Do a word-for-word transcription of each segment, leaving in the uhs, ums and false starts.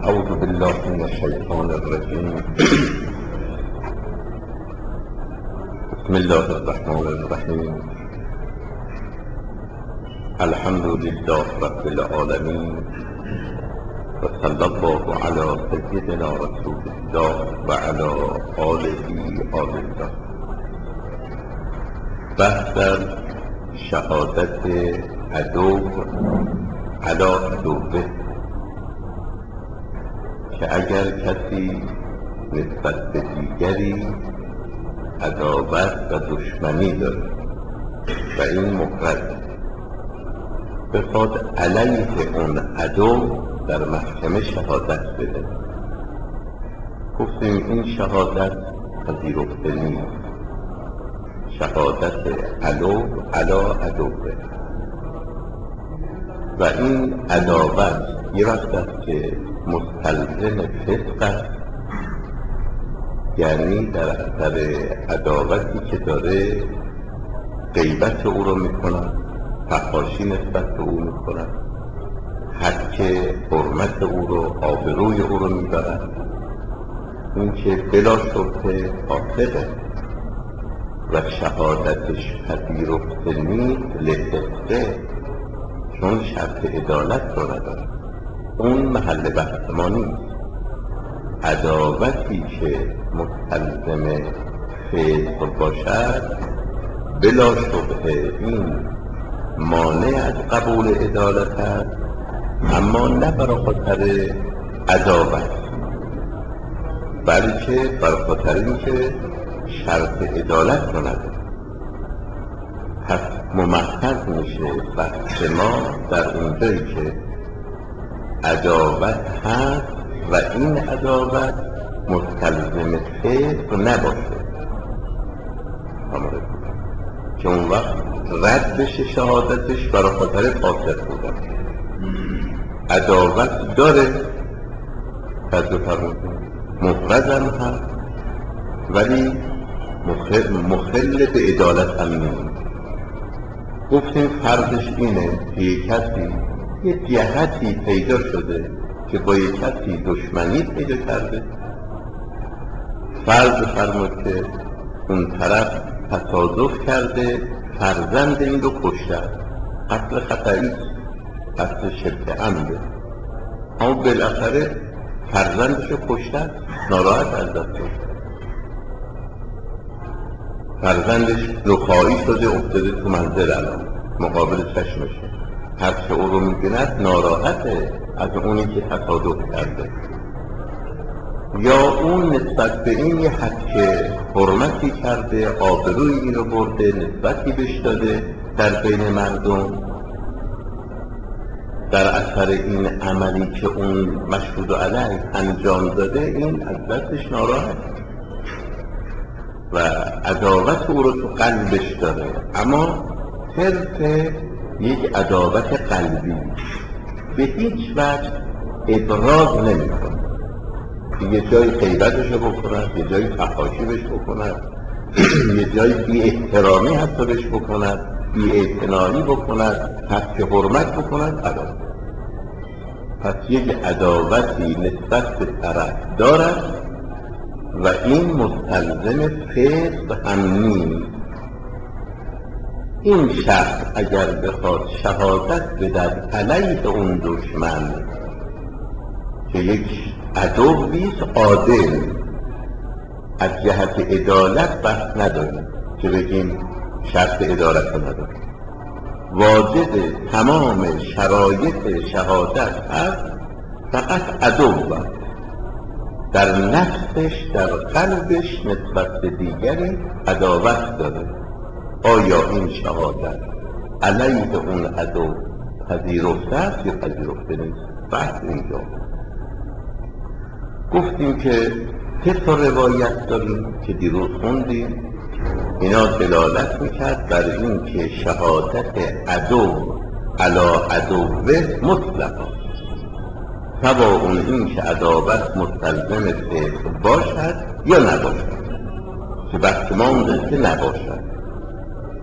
أعوذ بالله من الشيطان الرجيم. بسم الله الرحمن الرحيم. الحمد لله رب العالمين، وصلى الله على سيدنا رسول الله وعلى آله آل الله. بحث شهادت عدو علی عدوه، که اگر کسی نسبت به دیگری عداوت و دشمنی داره و این مفرد بخواد علیه اون عدو در محکمه شهادت بده، گفتیم این شهادت پذیرفته نیست. شهادت عدو علی عدوه و این عداوت یه وقت است که مستلزم فسق است، یعنی در اثر عداوتی که داره غیبت او رو میکنن، فحاشی نسبت به او میکنن، حق حرمت او رو، آبروی او رو میبرن، این که بلا شبهه فاسقه و شهادتش پذیرفته نیست لفسقه، چون شرط عدالت رو نداره. اون محل بحث ما نیست. عداوتی که مستلزم فسق باشد بلا شبهه این مانع از قبول عدالت است، اما نه برای خاطر عداوت، بلکه برای خاطر این که شرط عدالت رو نداره. پس ممحض میشه بحث ما در اونجایی که عداوت هست و این عداوت مستلزم فسق نباشه، که اون وقت رد بشه شهادتش برای خاطر فاسق بودن. عداوت داره، توجه فرمودید، مفردم هست، ولی مخل, مخل به عدالت هم نیست. گفتیم فرضش اینه که یک کسی یک جهتی پیدا شده که با یک کسی دشمنی پیدا کرده، فرض فرمود که اون طرف تصادف کرده فرزند این رو کشته، قتل خطایی، قتل شبه عمده، اما بالاخره فرزندش رو کشته، ناراحت از دست شد، فرزندش رخایی شده، افتاده تو منزل الان مقابل چشمشه، هرچه او رو میبیند ناراحته از اونی که تصادف کرده، یا اون نسبت به این یه حق حرمتی کرده، آبروی این رو برده، نسبتی بهش داده در بین مردم، در اثر این عملی که اون مشهود علیه انجام داده این از دستش ناراحت و عداوت او رو تو قلبش داره، اما صرف یک عداوت قلبی به هیچ وجه ابراز نمی کنه. یه جای غیبتش رو بکند، یه جای فحاشی بهش بکند، یه جای بی احترامی حتی بهش بکند، بی اعتنایی بکند، ترک حرمت بکند، عداوت. پس یک عداوتی نسبت به طرف دارد و این مستلزم فسق هم نیست. این شخص اگر بخواد شهادت بدهد علیه اون دشمن که یک عدویست عادل، از جهت عدالت بحث نداریم که بگیم شرط عدالت نداریم، واجد تمام شرایط شهادت هست، فقط عدو در نفسش در قلبش نسبت به دیگری عداوت داره. آیا این شهادت علیه اون عدو پذیرفته است یا پذیرفته نیست؟ بحث اینجا. گفتیم که سه تا روایت داریم که دیروز خوندیم، اینا دلالت میکرد بر این که شهادت عدو علی عدوه مطلقا، سواء این که عداوت مستلزم فسق باشد یا نباشد، که بحث ما اون که نباشد،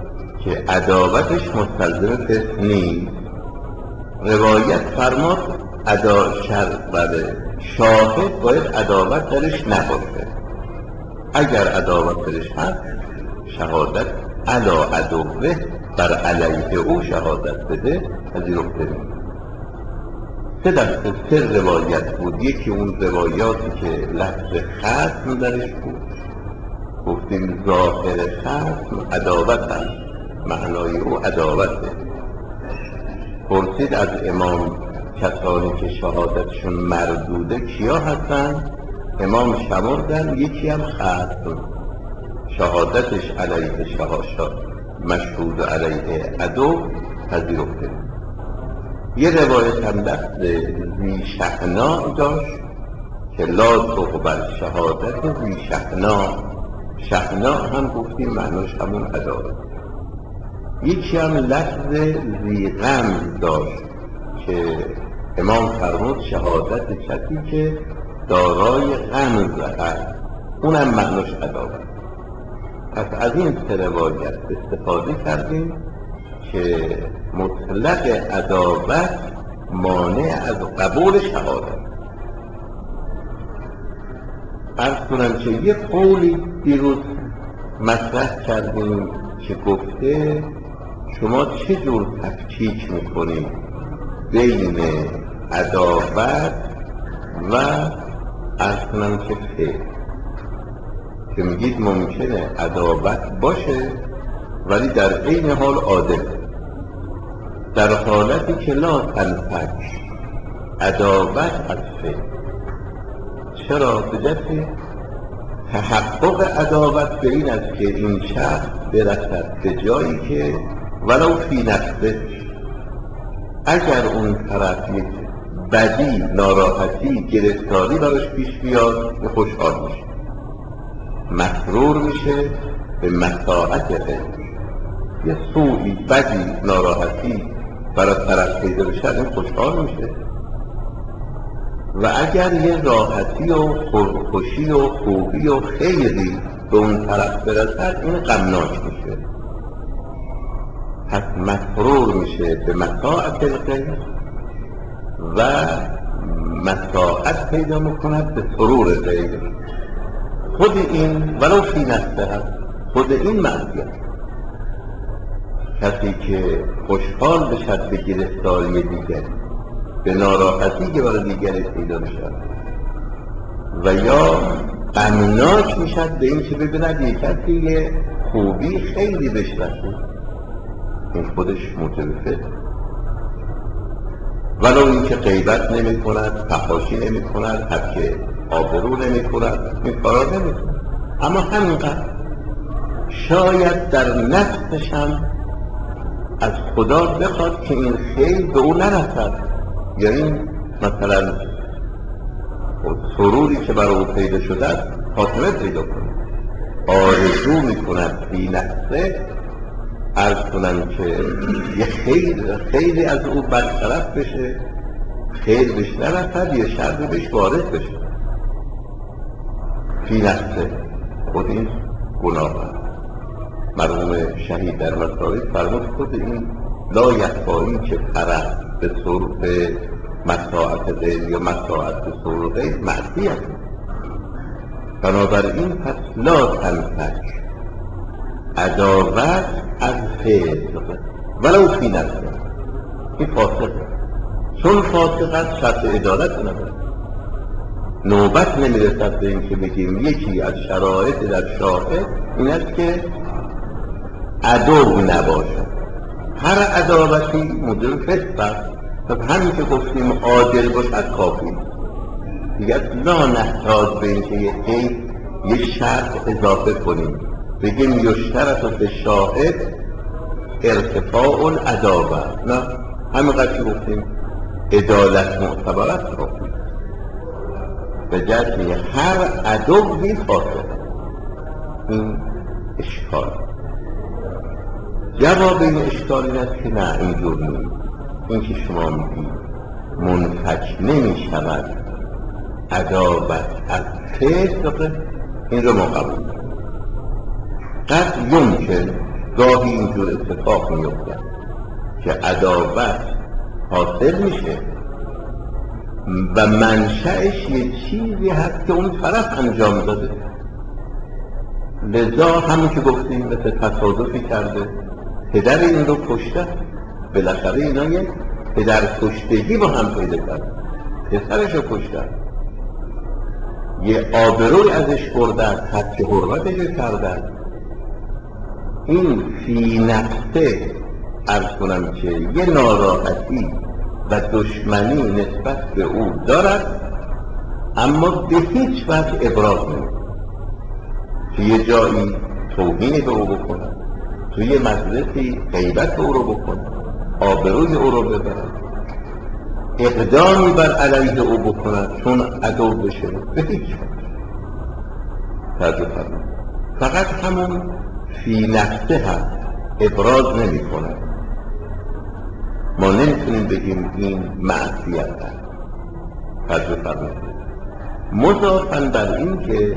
که عداوتش مستلزم فسق نیست. روایت فرماد ادا شر بله شاهد باید عداوت درش نباشه. اگر عداوت درش هست شهادت علا عدوه بر علیه او شهادت بده پذیرفته نیست. سه دسته سه روایت بود. یکی اون روایاتی که لفظ ختم درش بود، گفتیم ظاهر ختم عداوت هست، معنای او عداوته. پرسید از امام کسانی که شهادتشون مردوده کیا هستن؟ امام شمردن یکی هم ختم، شهادتش علیه شهاشا مشهود علیه عدو پذیرفته. یه روایت هم لفظ ذی شحنا داشت که لا تقبل شهادت ذی شحنا. شحنا هم گفتیم معناش همون عداوت. یکی هم لفظ ذی غم داشت که امام فرمود شهادت کسی که دارای غم هست، اونم معناش عداوت. پس از این سه روایت استفاده کردیم که مطلق عداوت مانع از قبول شهادت. عرض کنم که یه قولی دیروز مطرح کردیم که گفته شما چه جور تفکیک میکنید بین عداوت و عرض کنم که فعل، که میگید ممکنه عداوت باشه ولی در عین حال عادل، در حالتی که لا تنفک عداوت از فعل. چرا؟ به جهت تحقق عداوت به این است که این شخص برسد به جایی که ولو فی نفسه اگر اون طرف یک بدی، ناراحتی، گرفتاری براش پیش بیاد خوشحال میشه، مسرور میشه به مساعت غیر. یه سوئی، بدی، ناراحتی برای طرف پیدا بشه این خوشحال میشه، و اگر یه راحتی و خوشی و خوبی و خیری به اون طرف برسد این غمناک میشه. پس مسرور میشه به مساعت غیر و مساعت پیدا میکند به سرور غیر. خود این ولو فی نفسه هست، خود این معصیت. کسی که خوشحال بشد به گرفتاری دیگری، به ناراحتی که برای دیگری پیدا بشد، و یا غمناک میشد به این که ببیند یک کسی یه خوبی خیلی بشناسه، این خودش موجب. ولو این که غیبت نمی کند، فحاشی نمی کند، حق آبرو نمی کند، این کارا نمی کند، اما همینقدر شاید در نفسش هم از خدا بخواد که این خیر به او نرسد، یعنی مثلا سروری که برای او پیدا شده خاتمه پیدا کند، آرزو می کند فی نفسه، عرض کنم که یه خیر خیلی از او برطرف بشه، خیر بهش نرسد یا شر بهش وارد بشه فی نفسه. خود این گناه هست. مرحوم شهید در مسائل فرمود خود این لا یخفایی که فرح به سرور به مساعت غیر یا مساعت به سرور غیر معصیت. بنابراین پس لا تنفک عداوت از فسق ولو فی نفسه. این فاسقه، چون فاسقت شرط عدالت نداره. نوبت نمیرسد به این که بگیم یکی از شرایط در شاهد این است که عدو نباشه. هر عداوتی موجب فسق است. پس همین که گفتیم عادل باشد کافی، دیگر لا نحتاج به این که یکی یک شرط اضافه کنیم بگیم یشترط به شاهد ارتفاع العداوه. نه، همینقدر که گفتیم عدالت معتبرت کافی. به جهت هر عدوی فاسق. این اشکال. جواب این اشکال این است که نه، اینجور نیست. این که شما میگید منفک نمی شود عداوت از فسق، این رو ما قبول کنیم. قد یمکن گاهی اینجور اتفاق میفتد که عداوت حاصل میشه و منشأش یه چیزی هست که اون طرف انجام داده. لذا همون که گفتیم مثل تصادفی کرده پدر این رو کشته، بالاخره اینا یک پدر کشتگی با هم پیدا کرد، پسرش رو کشته، یه آبروی ازش بردن، حد حرمتش رو کردن. این فی نفسه عرض کنم که یه ناراحتی و دشمنی نسبت به او دارد، اما به هیچ وجه ابراز نمی‌کند که یه جایی توهین به او بکنه، توی یه مجلسی غیبت او رو بکنه، آبروی او رو ببرد، اقدامی بر علیه او بکنه چون عدو بشه، به هیچ وجه فقط همون فی نفسه هم ابراز نمی کنه. ما نمیتونیم بگیم این معصیت هست. توجه فرمایید. مضافاً بر این که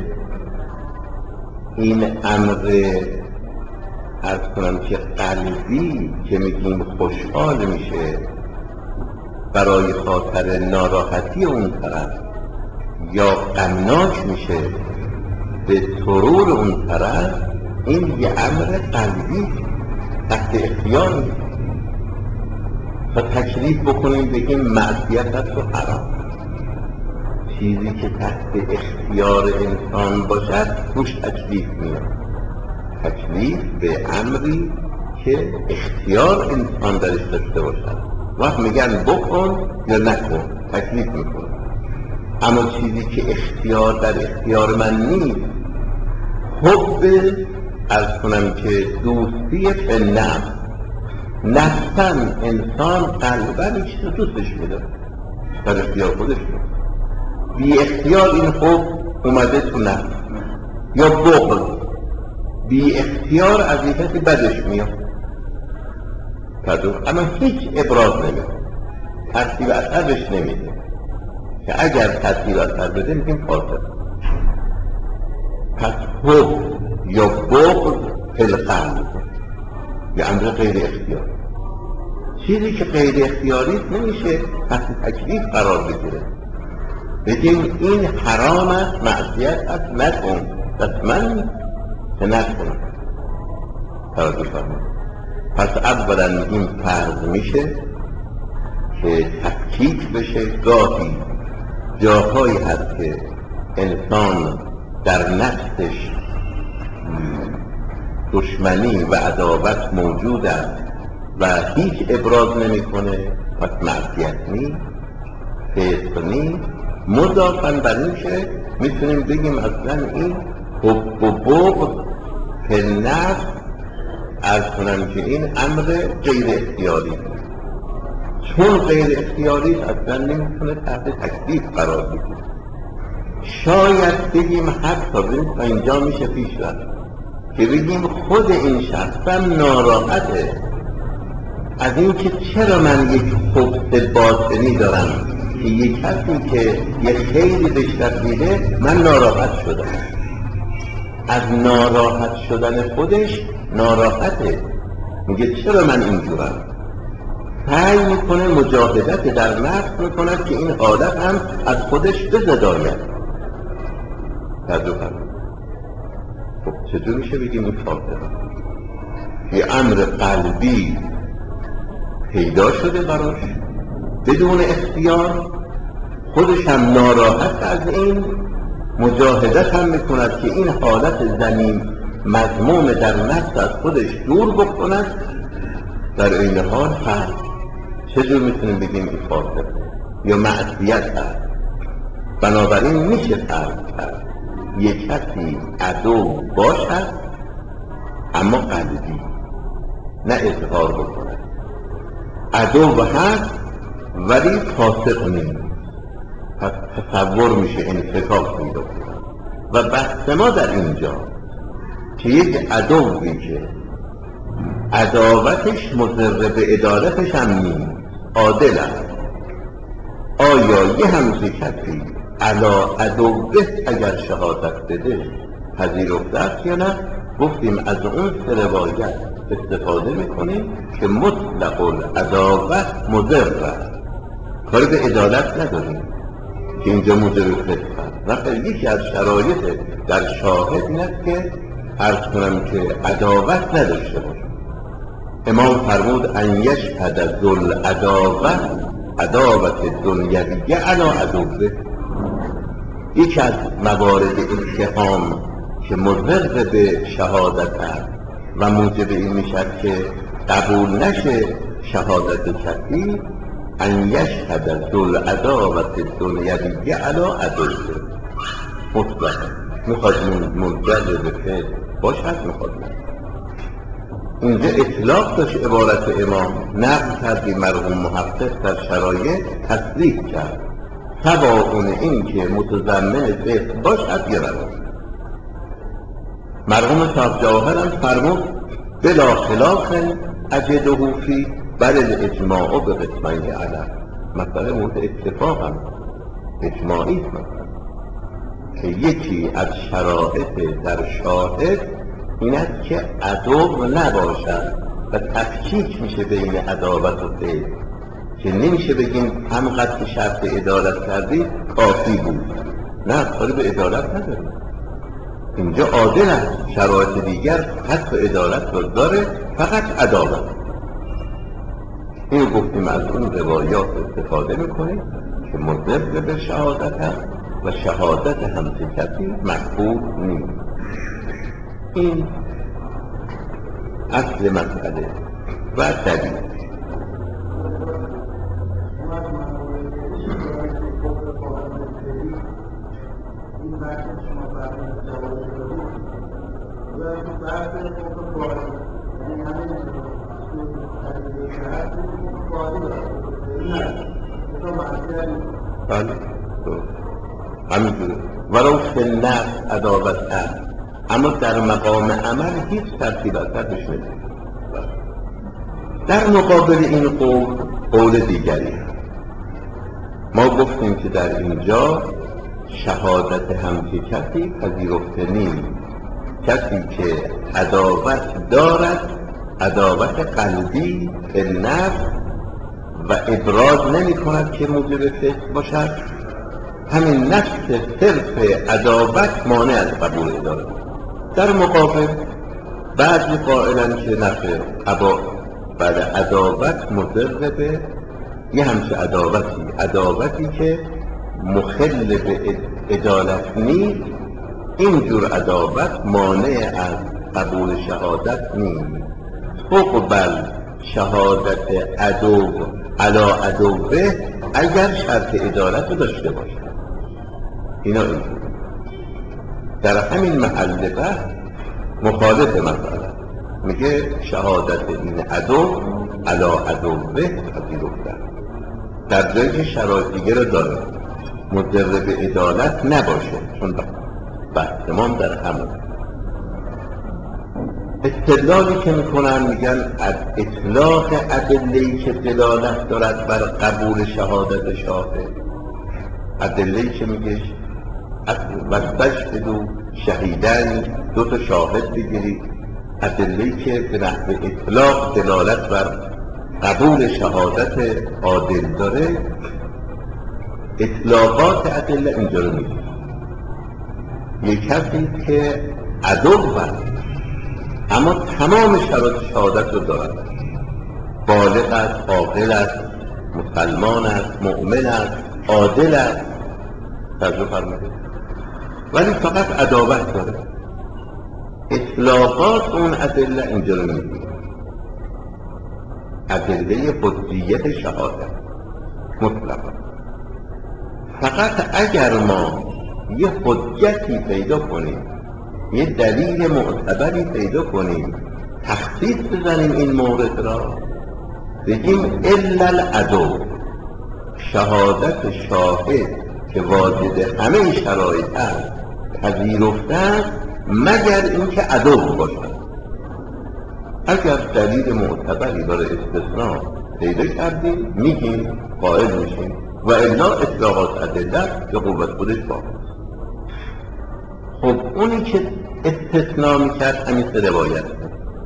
این امر عرض کنم که قلبی که میگیم خوشحال میشه برای خاطر ناراحتی اون طرف یا غمناک میشه به سرور اون طرف، این یه امر قلبی تحت اختیار نیست تا تکلیف بکنیم بگیم معصیت هست و حرام. چیزی که تحت اختیار انسان باشد روش تکلیف میاد. تکلیف به امری که اختیار انسان درش داشته باشد، وقت میگن بکن یا نکن تکلیف میکنه. اما چیزی که اختیار در اختیار من نیست، حب عرض کنم که دوستی به نفس، نفساً انسان قلباً این چیز رو دوستش میده، در اختیار خودش میده، بی اختیار این حب اومده تو نفس، یا بغض بی اختیار از این کسی بدش میاد، اما هیچ ابراز نمیده، ترتیب اثرش نمیده، که اگر ترتیب اثر بده میگیم فاسد. پس حب یا بغض فی القلب یه امر غیر اختیاری، چیزی که غیر اختیاری نمیشه تحت تکلیف قرار بگیره بگیم این حرام است، معصیت است، نکن، پس من که نکن. توجه فرمایید. پس اولا این فرض میشه که تفکیک بشه. گاهی جاهایی هست که انسان در نفسش دشمنی و عداوت موجود است و هیچ ابراز نمیکنه، پس معصیت نیست، فسق نیست. مضافاً بر این که میتونیم بگیم اصلا این حب و بغض فی نفس، عرض کنم که این امر غیر اختیاری، چون غیر اختیاری اصلا نمیتونه تحت تکلیف قرار بگیره. شاید بگیم حتی بگیم تا اینجا میشه پیش رفت که بگیم خود این شخصم ناراحته از این که چرا من یک حب باطنی دارم که یک کسی که یک خیلی بهش رسیده من ناراحت شدم، از ناراحت شدن خودش ناراحته، میگه چرا من اینجورم، سعی میکنه مجاهدت در نفس میکنه که این حالت هم از خودش بزداید. توجه کنید. خب چطور میشه بگیم این فاسقه؟ یه امر قلبی پیدا شده براش بدون اختیار، خودش هم ناراحت از این، مجاهدت هم میکند که این حالت زمین مذموم در نفس از خودش دور بکند، در این حال هست. چجور میتونیم بگیم این فاسقه یا معصیت هست؟ بنابراین میشه فرض کرد یک کسی عدو باشد اما قلبی، نه اظهار بکند، عدو هست ولی فاسق نیست. پس تصور میشه انفکاک پیدا کنه. و بحث ما در اینجا که یک عدوی که عداوتش مضر به عدالتش هم نیست، عادل است، آیا یه همچه کسی علا عدوه اگر شهادت بده پذیرفته است یا نه؟ گفتیم از اون سه روایت استفاده میکنیم که مطلق العداوه مضر است، کاری به عدالت نداریم. که اینجا موجب فسق است. نه، یکی از شرایط در شاهد این است که عرض کنم که عداوت نداشته باشه. امام فرمود ان یشهد ذو العداوة عداوت دنیویه علی عدوه. یکی از موارد اتهام که مضر به شهادت است و موجب این میشد که قبول نشه شهادت کسی، ان یشهد ذو العداوة دنیویه علی عدوه. مطلقا میخواد منجر به فعل باشد، میخواد نه. اینجا اطلاق داشت عبارت امام، نقل کردی مرحوم محقق در شرایط تصریح کرد تباین این که متضمن فسق باشد یا نباشد. مرحوم صاحب جواهر هم فرمود بلا خلاف اجده فی بل الاجماع به قسمین علی. مسئله مورد اتفاق هم اجماعی است که یکی از شرایط در شاهد این است که عدو نباشد و تفکیک میشه بین عداوت و فعل، که نمیشه بگیم همقدر که شرط عدالت کردی کافی بود. نه، کاری به عدالت نداره، اینجا عادل است. شرایط دیگر حتی عدالت رو داره، فقط عداوت. این گفتیم از اون روایات استفاده میکنیم که مضر به شهادت هست و شهادت همچه کسی مقبول نیست. این اصل مسئله و دلیل. بله همینجوره ولو فی النفس عداوت هست، اما در مقام عمل هیچ ترتیب ازش نیست. در مقابل این قول قول دیگری هست. ما گفتیم که در اینجا شهادت همچه کسی پذیرفته نیست. کسی که عداوت دارد، عداوت قلبی به نفس و ابراز نمی کند که موجب فسق باشد، همین نفس صرف عداوت مانع از قبول عدالت. در مقابل بعضی قائلن که نخیر، عبا بعد عداوت مضر به یه همچه عداوتی، عداوتی که مخل به عدالت نیست، اینجور عداوت مانع از قبول شهادت نیست. اقبل شهادت عدو علی عدوه اگر شرط عدالت رو داشته باشه. اینا اینجور در همین محل بحث مخالف مسئله میگه شهادت این عدو علی عدوه پذیرفته در جایی که شرایط دیگه رو داره، مضر به عدالت نباشه، چون بحث ما در همون استدلالی که میکنن میگن از اطلاق ادله‌ای که دلالت دارد بر قبول شهادت شاهد، ادله‌ای که میگه واستشهدوا شهیدین، دو تا شاهد بگیرید، ادله‌ای که به نحو اطلاق دلالت بر قبول شهادت عادل داره، اطلاقات ادله اینجا رو میگه. یک کسی که عدو است اما تمام شرایط شهادت رو دارد، بالغ است، عاقل است، مسلمان است، مؤمن است، عادل است، توجه فرمایید، ولی فقط عداوت داره. اطلاقات اون ادله اینجا رو میگه، ادله حجیت شهادت مطلقا. فقط اگر ما یه حجتی پیدا کنیم، یه دلیل معتبری پیدا کنیم، تخصیص بزنیم این مورد را، بگیم الا العدو، شهادت شاهد که واجد همه شرایط است پذیرفته است مگر اینکه عدو باشد. اگر دلیل معتبری برای استثناء پیدا کردیم میگیم، قائل میشیم، و الا اطلاقات ادله به قوت خودش باقی. خب اونی که استثناء میکرد همین سه روایت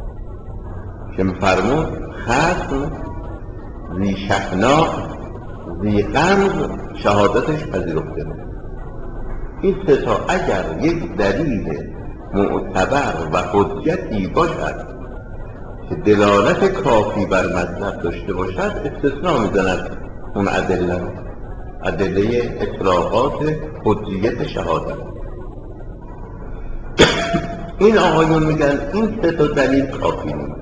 که میفرمود خصم ذی شحناء ذی غمز شهادتش پذیرفته میشه. این سه تا اگر یک دلیل معتبر و حجتی باشد که دلالت کافی بر مطلب داشته باشد استثناء میزند اون ادله ادله اطلاقات حجیت شهادت. این آقایون میگن این سه تا دلیل کافی نیست.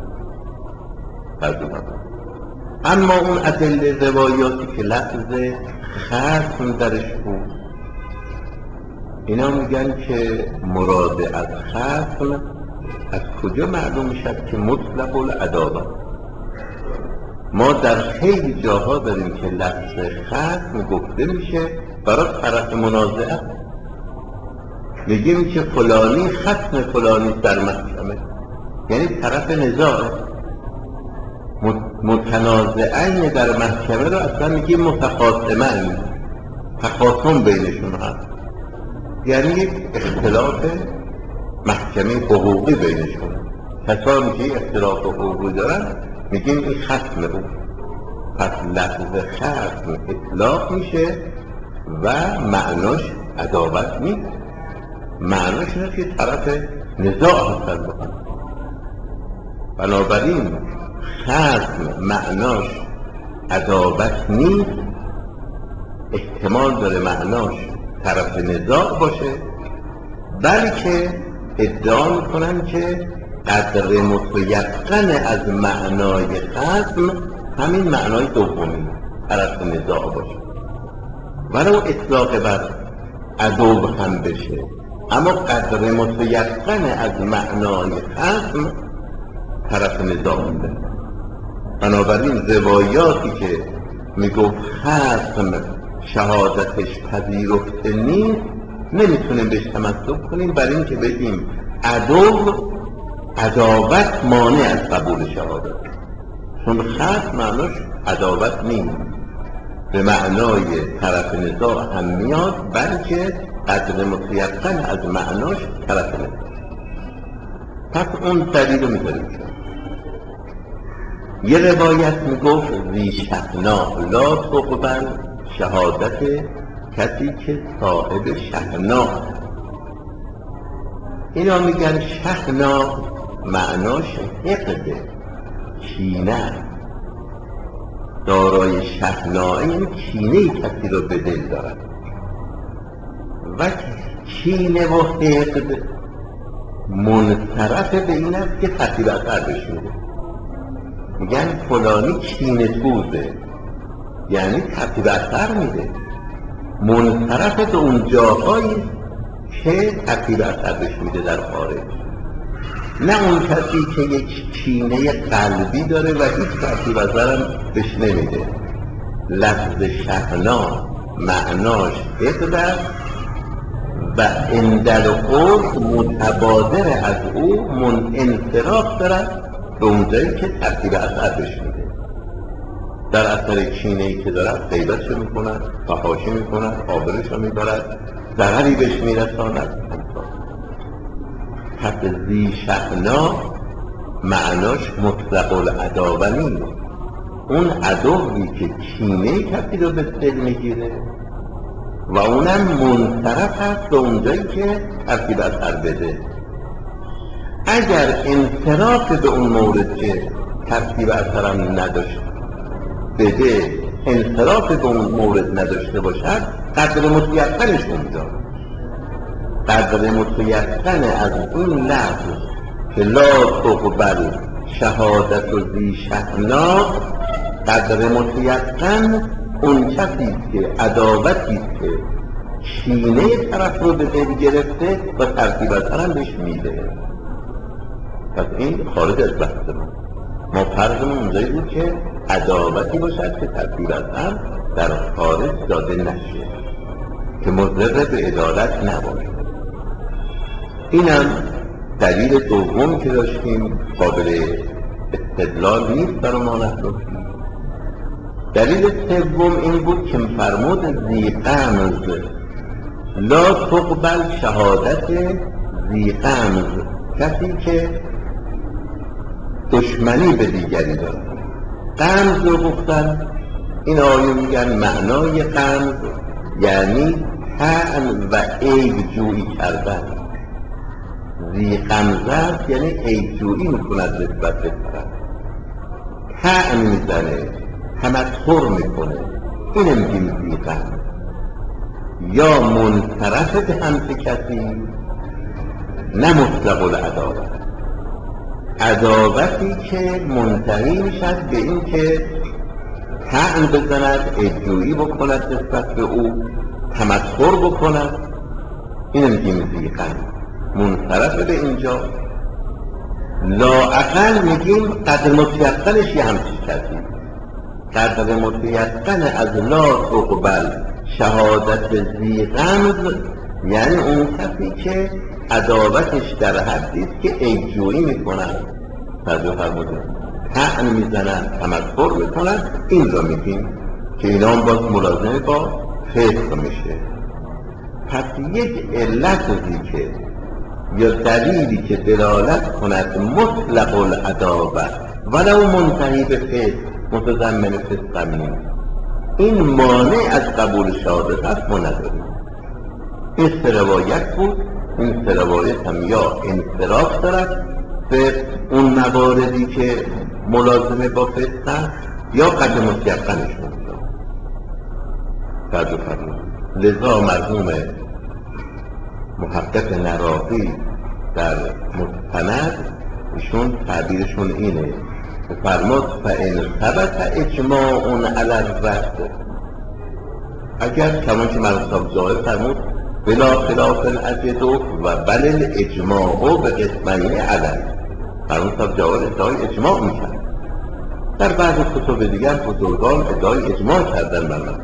اما اون ادله روایاتی که لفظ ختم درش بود اینا میگن که مراد از ختم از کجا معلوم شد که مطلق العداوت. ما در خیلی جاها داریم که لفظ ختم گفته میشه برای طرف منازعه، میگیم که فلانی ختم فلانی در محکمه، یعنی طرف نزاعه، متنازعین در محکمه رو اصلا میگیم متخاصمین، تخاصم بینشون هست، یعنی یک اختلاف محکمه حقوقی بینشون. کسانی که اختلاف حقوقی دارن میگیم این ختم او. پس لفظ ختم اطلاق میشه و معناش عداوت نیست، معناش اینه که طرف نزاع هستن بکن. بنابراین ختم معناش عداوت نیست، احتمال داره معناش طرف نزاع باشه، بلکه ادعا میکنن که قدر متیقن از معنای ختم همین معنای دومی طرف نزاع باشه، ولو اطلاق بر عدو هم بشه، اما قدر متیقن از معنای ختم طرف نزاع بوده. بنابراین روایاتی که میگفت ختم شهادتش پذیرفته نیست نمیتونیم بهش تمسک کنیم، برای اینکه بگیم عدو عداوت مانع از قبول شهادت، چون ختم معناش عداوت نیست، به معنای طرف نزاع هم میاد، بلکه قدر متیقن از معناش طرف نزاع. پس اون دلیل رو میذاریم. یه روایت میگفت ذی شحنا لا تقبل شهادت کسی که صاحب شحنا. اینا میگن شحنا معناش حقده، کینه. دارای شحنا این کینه کسی رو به دل دارد و کینه و حقد منصرف به این است که خطیب اثر بشوده. میگن فلانی کینه توزه، یعنی خطیب اثر میده، منصرف به اون جاهایی که خطیب اثر بشوده در خارج، نه اون کسی که یک کینه قلبی داره و هیچ خطیب اثرم بهش نمیده. لفظ شحنا معناش حقد و اندل قرص متبادر از او من انصراف دارد به اونجایی که ترتیب اثر بهش میده. در اثر کینه‌ای که دارد غیبتش رو میکند، فحاشی میکند، آبرش رو میبرد، ضرری بهش میرساند. پس ذی شحنا معناش مطلق العداوه نیست، اون عدوی که کینه کسی رو به دل میگیره و اونم منصرف هست به اونجایی که ترتیب اثر بده. اگر انصراف به اون مورد که ترتیب اثرم نداشت بده، انصراف به اون مورد نداشته باشد، قدر متیقنش اونجا، قدر متیقن از این لفظ که لا تقبل شهادت و ذی شحنا، قدر متیقن اون کسی که عداوتی که کینه طرف رو به دل گرفته و ترتیب اثرم بهش میده. پس این خارج از بحث ما ما فرضمون اونجایی بود که عداوتی باشد که ترتیب اثر در خارج داده نشه، که مضر به عدالت نباشه. اینم دلیل دوم که داشتیم، قابل استدلال نیست برای ما نفرمید. دلیل سوم این بود که فرمود ذی غمز لا تقبل شهادت ذی غمز، کسی که دشمنی به دیگری دارد. غمز رو گفتن این آیه میگن معنای غمز یعنی طعن و عیب جویی کردن. ذی غمزه است یعنی عیب جویی میکند نسبت به طرف، طعن میزنه، تمسخر میکنه، این میگیم ذی غمز. یا منصرف به همت کسی، نه مطلق العداوت، عداوتی که منتهی میشد به این که طعن بزند، عیبجویی بکند نسبت به او، تمسخر بکند، این میگیم ذی غمز. منصرف به اینجا. لااقل میگیم قدر متیقنش یه همچین کسی، قدر متیقن از لا تقبل شهادت ذی غمز یعنی اون کسی که عداوتش در حدی است که عیبجویی میکنند، توجه فرمودید، طعن میزنند، تمسخر میکنند، این را میگیم که اینا هم باز ملازمه با فسق میشه. پس یک علتی که یا دلیلی که دلالت کند مطلق العداوت ولو منتهی به فسق متضمن فسق نیست، این مانع از قبول شهادت است ما نداریم. این سه روایت بود. این سه روایت هم یا انصراف دارد به اون مواردی که ملازمه با فسق است یا قدر متیقنش مونده. توجه فرمایید. لذا مرحوم محقق نراقی در مستند ایشون تعبیرشون اینه، فرمود فإن ثبت اجماع علی الرد، اگر کمان که مرحوم صاحب ظاهر فرمود بلا خلاف الاجد و بل الاجماع به قسمین علی، مرحوم صاحب جواب ادعای اجماع میکرد. در بعض کتب دیگر بزرگان ادعای اجماع کردن. مرحوم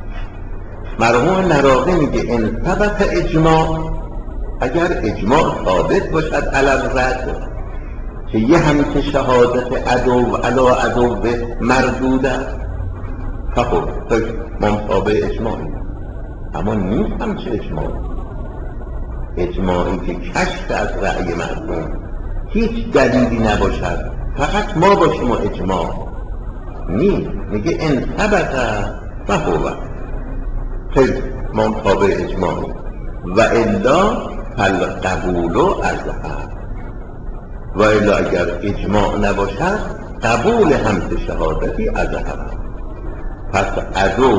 مرحوم نراقی میگه ان ثبت اجماع، اگر اجماع ثابت باشد علی الرد که یه همچه شهادت عدو علا عدو مردود است، خب ما تابع اجماعی، اما نیست همچه اجماع. اجماعی که کشف از رأی مرحوم هیچ دلیلی نباشد، فقط ما باشیم و اجماع نیست. میگه ان ثبت فهو، خیلی ما تابع اجماعی، و الا فالقبول اظهر، و الا اگر اجماع نباشد قبول همچه شهادتی اظهر. پس عدو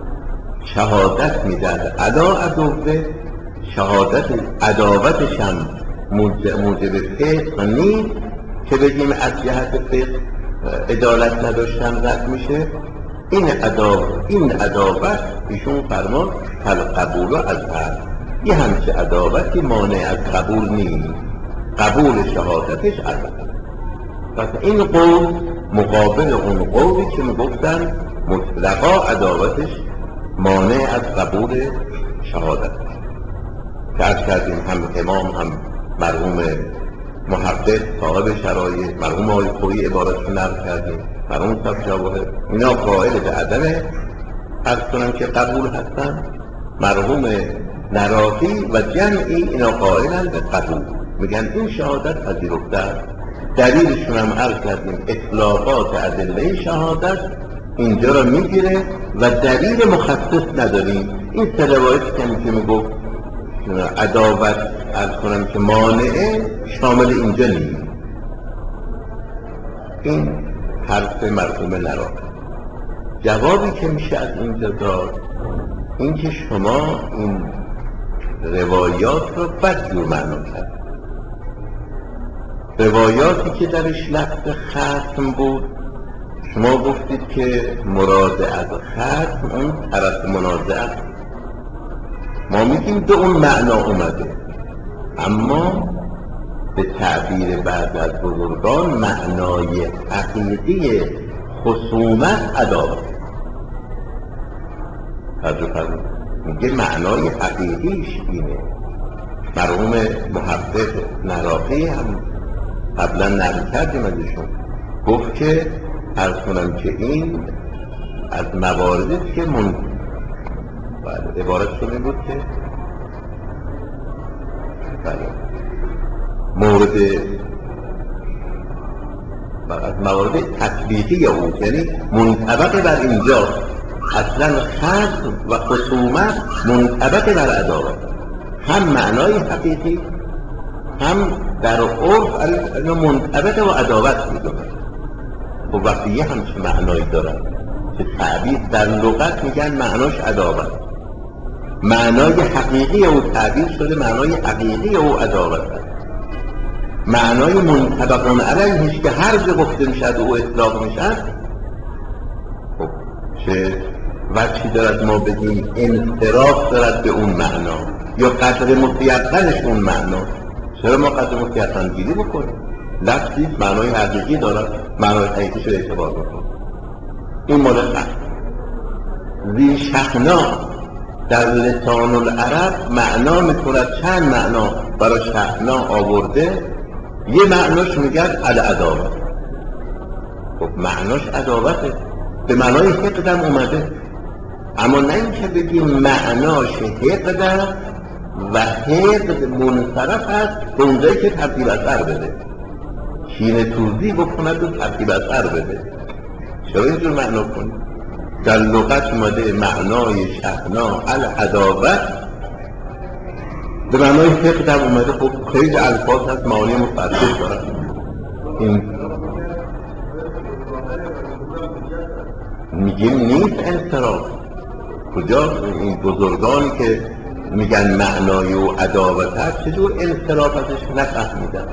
شهادت میدهد علا عدوه، شهادت عداوتش هم موجب فسق نیست که بگیم از جهت فسق عدالت نداشتن رد میشه. این عداوت این عداوت ایشون فرمان فالقبول اظهر، یه همچه عداوتی مانع از قبول نیست، قبول شهادتش اظهر. پس این قول مقابل اون قولی که میگفتن مطلقا عداوتش مانع از قبول شهادت. که عرض کردیم هم امام هم مرحوم محقق صاحب شرایط، مرحوم آقای خویی عبارتشون نقل کردیم، مرحوم صاحب جواهر، اینا قائل به عدم عرض کنم که قبول هستن. مرحوم نراقی و جمعی اینا قائلن به قبول، میگن این شهادت پذیرفته است. دلیلشون هم عرض کردیم اطلاقات ادله شهادت اینجا را میگیره و دلیل مخصص نداریم. این سه روایتی که میگفت عداوت عرض کنم که مانعه شامل اینجا نیست. این حرف مرحوم نراقی. جوابی که میشه از اینجا داد این که شما این روایات رو بدجور معنا کرد. روایاتی که درش لفظ ختم بود شما گفتید که مراد از ختم اون طرف منازعه، ما میگیم به اون معنا اومده، اما به تعبیر بعض از بزرگان معنای حقیقی خصومت عداوت. میگه معنای حقیقیش اینه. مرحوم محقق نراقی هم قبلا نقل کردیم ازشون، گفت که عرض کنم که این از مواردی که من بله عبارتشون این بود که بله مورد از موارد تطبیقی او، یعنی منطبق بر اینجا اصلا خصم و خصومت منطبق بر عداوت، هم معنای حقیقی هم در عرف اینا منطبق و عداوت میدونن. و وقتی یه همچه معنایی دارن که تعبیر در لغت میگن معناش عداوت، معنای حقیقی او تعبیر شده معنای حقیقی او عداوت است. معنای منطبقان علیهش که هر جا گفته میشد او اطلاق میشد، خب چه وجهی دارد ما بگیم انصراف دارد به اون معنا یا قدر متیقنش اون معنا؟ چرا ما قدر متیقن گیری بکنیم؟ لفظی معنای حقیقی دارد، معنای حقیقیش رو اعتبار بکنیم. این مورد خط ذی شحنا در لسان العرب معنا میکند، چند معنا برای شحنا آورده. یه معناش میگن العداوت، خب معناش عداوته، به معنای حقدم اومده، اما نه اینکه بگیم معناش حقدم و حقد منصرف هست به اونجایی که ترتیب اثر بده، کینه توزی بکند و ترتیب اثر بده. چرا اینجور معنا کنید؟ در لغت اومده معنای شحنا العداوت، به معنای حقدم اومده. خب خیلی الفاظ هست معانی متعدد دارن. این میگیم نیست انصراف. کجا این بزرگانی که میگن معنای و عداوت هست چجور انصراف ازش نفهمیدن؟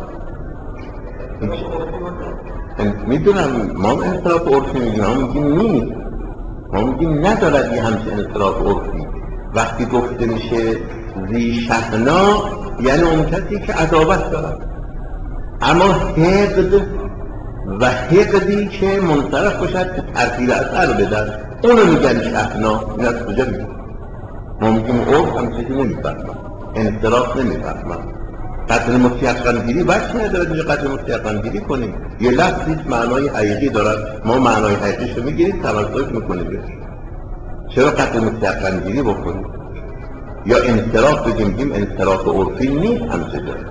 میدونم ما انصراف عرفی میگیم، ما میگیم نیست، ما میگیم ندارد یه همچه انصراف عرفی. وقتی گفته میشه ذی شحنا یعنی اون کسی که عداوت دارد، اما حقد و حقدی که منصرف باشد که ترتیب اثر بدن اونو میگن شحنا. این از کجا میگن؟ ما میگیم عرف هم چیزی نمیفهمن، انصراف نمیفهمن. قدر متیقن گیری وقت ندارد اینجا قدر متیقن گیری کنیم. یه لفظی معنای حقیقی دارد، ما معنای حقیقیش رو میگیریم توسط میکنیم بهش. چرا قدر متیقن گیری بکنیم؟ یا انصراف بگیم، بگیم انصراف عرفی نیست همچه داره.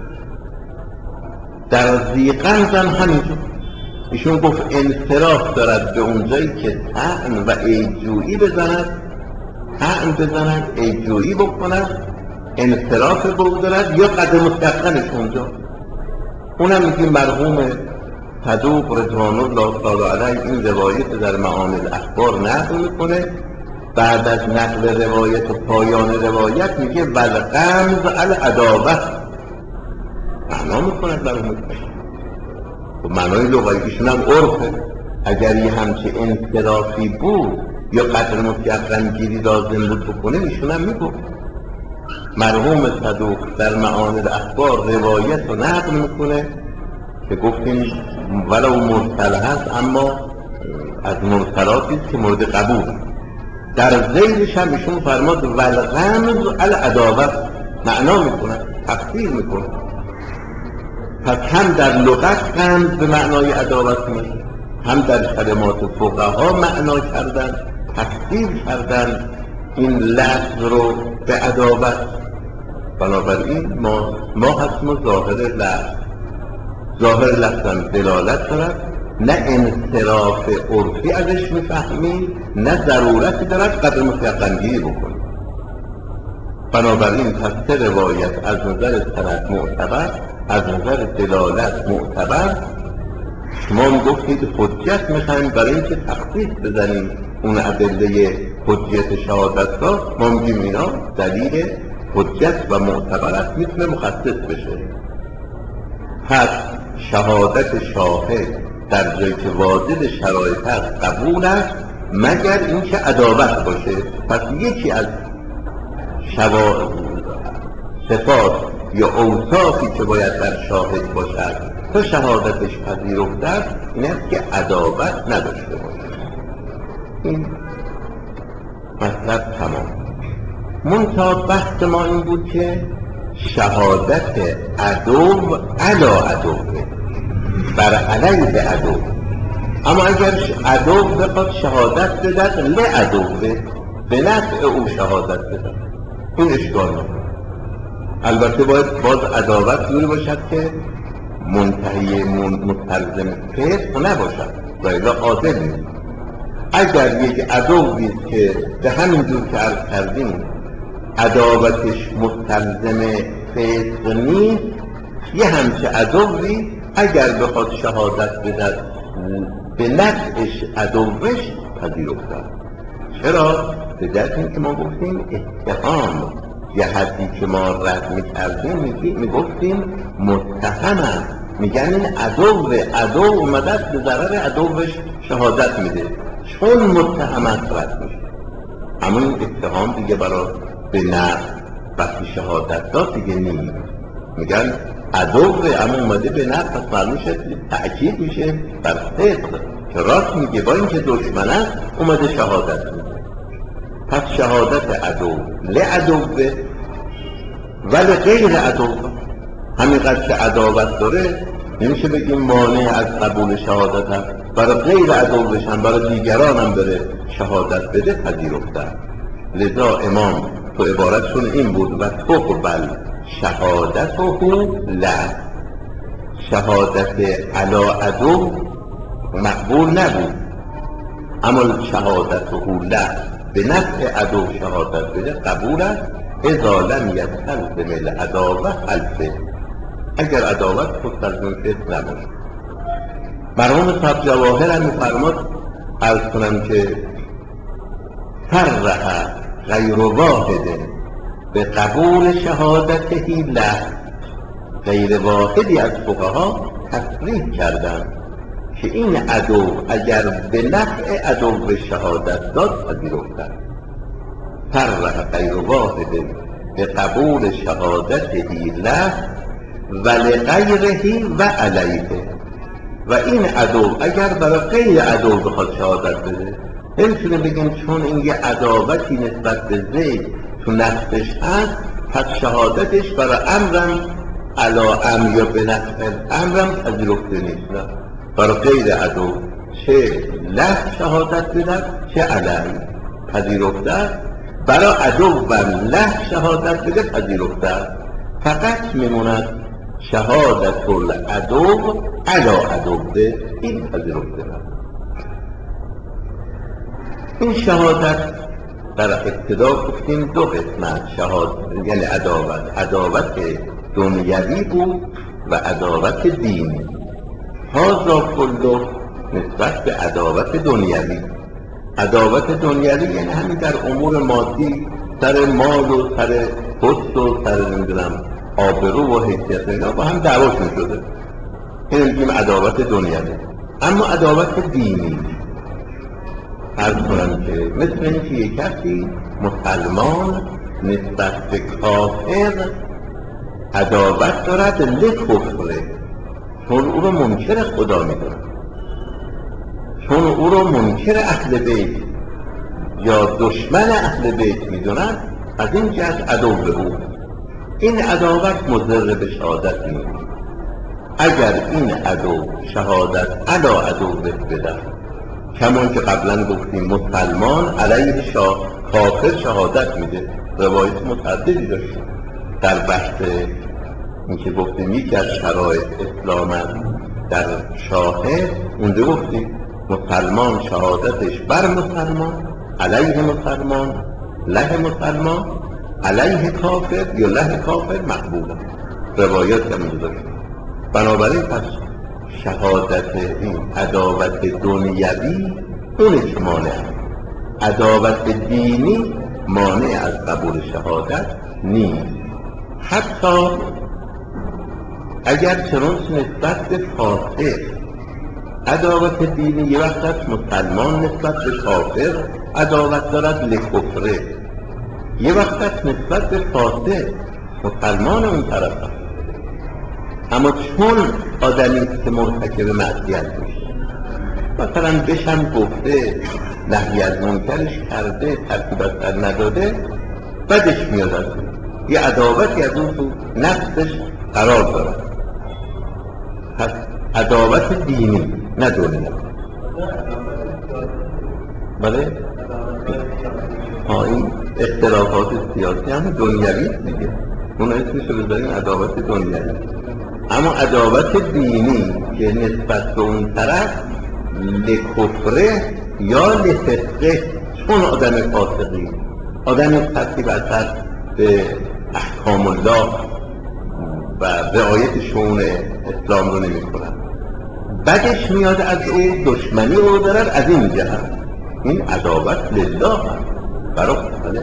در ذیقنز هم همینجور ایشون گفت انصراف دارد به اونجایی که طعن و عیبجویی بزند، طعن بزند عیبجویی بکند، انصراف به او دارد، یا قدر متیقنش اونجا. اونم میگیم مرحوم صدوق رضوان الله تعالی علیه این روایت در معانی الاخبار نقل میکنه. بعد از نقل روایت و پایان روایت میگه والغمز العداوه، معنا میکند مرحوم. و معنای لغویشون هم عرفه. اگر یه همچه انصرافی بود یا قدر متیقن گیری لازم بود بکنه ایشون هم میگفت. مرحوم صدوق در معانی الاخبار روایت رو نقل میکنه که گفتیم ولو مرسل هست اما از مرسلاتی است که مورد قبول. در زیرش هم ایشون فرماد والغمز العداوت، معنا میکنه، تفسیر میکنه. پس هم در لغت غمز به معنای عداوت میشه، هم در کلمات فقها معنا کردن، تفسیر کردن این لفظ رو به عداوت. بنابراین ما ما هستیم ظاهر لفظ، ظاهر لفظ هم دلالت دارد، نه انصراف عرفی ازش میفهمیم، نه ضرورتی دارد قدر متیقن گیری بکنیم. بنابراین پس سه روایت از نظر سند معتبر، از نظر دلالت معتبر. شما هم گفتید حجت میخوایم برای اینکه تخصیص بزنیم اون ادله حجت شهادت را، ما میگیم اینا دلیل حجت و معتبر است، میتونه مخصص بشه. پس شهادت شاهد در جایی که واجد شرایط است قبول است مگر اینکه عداوت باشه. پس یکی از شوا... صفات یا اوصافی که باید در شاهد باشد تا شهادتش پذیرفته است این است که عداوت نداشته باشد. این مطلب تمام. منتها بحث ما این بود که شهادت عدو علا عدوه، بر علیه عدو. اما اگر عدو بخواد شهادت بدد لعدوه، به نفع او شهادت بدد، این اشکال نداره. البته باید باز عداوت جوری باشد که منتهی مستلزم فسق نباشد و الا عادل نیست. اگر یک عدوی که به همین جور که عرض کردیم عداوتش مستلزم فسق نیست، یه همچه عدوی اگر بخواد شهادت بدهد به نفعش عدوش پذیرفته. چرا؟ به دلیل اینکه ما گفتیم اتهام یه حدی که ما رد میکردیم میگفتیم متهمم، میگن این عدو عدو اومده است به ضرر عدوش شهادت میده، چون متهمت رد میشه. اما این اتهام دیگه برای به نفع وقتی شهادت داد دیگه نیست، میگن عدوه اما اومده به نفع، پس معلوم شد تأکید میشه بر صدق که راست میگه، با اینکه دشمن است اومده شهادت میده. پس شهادت عدو لعدوه ولی غیر عدوه، همینقدر که عداوت داره نمیشه بگیم مانع از قبول شهادت هست، برای غیر عدوش هم برای دیگران هم بره شهادت بده پذیرفته. لذا امام تو عبارتشون این بود و تقبل شهادت او له، شهادت علا عدو مقبول نبود، اما شهادت او له به نفع عدو شهادت بده قبول است. اذا لم یستلزم العداوه الفسق، اگر عداوت مستلزم فسق نباشه. مرحوم صاحب جواهر هم میفرماد عرض کنم که صرح غیر واحد به قبول شهادته له، غیر واحدی از فقها تصریح کردند که این عدو اگر به نفع عدو شهادت داد پذیرفتند. صرح غیر واحد به قبول شهادته له و لغیره و علیه، و این عدو اگر برای غیر عدو بخواد شهادت بده نمیتونه بگیم چون این یه عداوتی نسبت به زید تو نفسش هست پس شهادتش برای امرم علا امر یا به نفع امرم پذیرفته نیست. نه، برای غیر عدو چه له شهادت بده چه علی پذیرفته، برای عدو و له شهادت بده پذیرفته. فقط میموند شهادت العدو علا عدوه، این پذیرفته نه. این شهادت در ابتدا گفتیم دو قسمت شهادت، یعنی عداوت عداوت دنیوی بود و عداوت دینی. هذا کله نسبت به عداوت دنیوی. عداوت دنیوی یعنی همین در امور مادی، سر مال و سر حسن و سر نمیدونم آبرو و حیثیت اینا با هم دعواشون شده، این میگیم عداوت دنیوی. اما عداوت دینی عرض کنم که مثل اینکه یک کسی مسلمان نسبت به کافر عداوت دارد لکفره، چون او رو منکر خدا میدونه، چون او رو منکر اهل بیت یا دشمن اهل بیت میدونن، از این جهت عدو به او. این عداوت مضر به شهادت نیست. اگر این عدو شهادت علا عدو بده، کمان که قبلا گفتیم مسلمان علیه شاه کافر شهادت میده، روایت متعددی داشتیم در بحث این که گفتیم یکی از شرایط اسلام در شاهد، اونجا گفتیم مسلمان شهادتش بر مسلمان علیه مسلمان له مسلمان علیه کافر یا له کافر مقبوله، روایت هم اونجا داشتیم. بنابراین پس شهادت این عداوت دنیوی اونه که مانع، عداوت دینی مانع از قبول شهادت نیست. حتی اگر چنانچه نسبت به فاسق عداوت دینی، یه وقت از مسلمان نسبت به کافر عداوت دارد لکفره، یه وقت از نسبت به فاسق مسلمان اون طرف هست، اما چون آدمی که مرتکب معصیت میشه، مثلا بشم گفته نهی از منکرش کرده ترتیب از سر نداده، بدش میاد از اون، یه عداوتی از اون تو نفسش قرار داره. پس عداوت دینی نه دنیا. بله؟ ها، این اختلافات سیاسی هم دنیوی دیگه، اون اسمشو بذاریم عداوت دنیوی. اما عداوت دینی که نسبت به اون طرف لکفره یا لفسقه، چون آدم فاسقی، آدم سطحی برتر به احکام الله و رعایت شؤون اسلام رو نمی کنن، بدش میاد از او، دشمنی او دارن از این جهت. این عداوت لله هم برای بله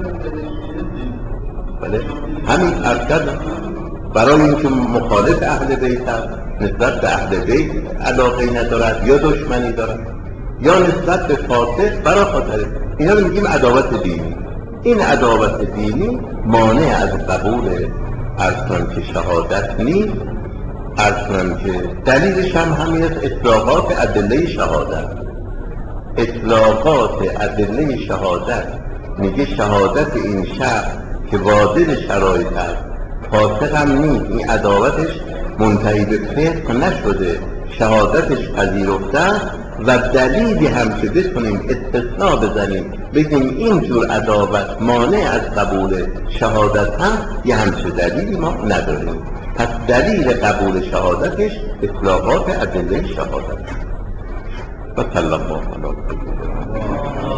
بله همین عرض کردم، برای اینکه مخالف اهل بیت هست، نسبت به اهل بیت علاقه ندارد یا دشمنی دارد، یا نسبت به فاسق برای خاطر اینا رو میگیم عداوت دینی. این عداوت دینی مانع از قبول ارسان که شهادت نیست، ارسان که دلیلش هم همین است، اطلاقات ادله شهادت. اطلاقات ادله شهادت میگه شهادت این شخص که واجد شرایط است، فاسق هم نیست، این عداوتش منتهی به فسق نشده، شهادتش پذیرفته و دلیلی هم که بتونیم استثناء بزنیم بگیم اینجور عداوت مانع از قبول شهادت هم یه همچه دلیلی ما نداریم. پس دلیل قبول شهادتش اطلاقات ادله شهادت. و صلی الله علیه و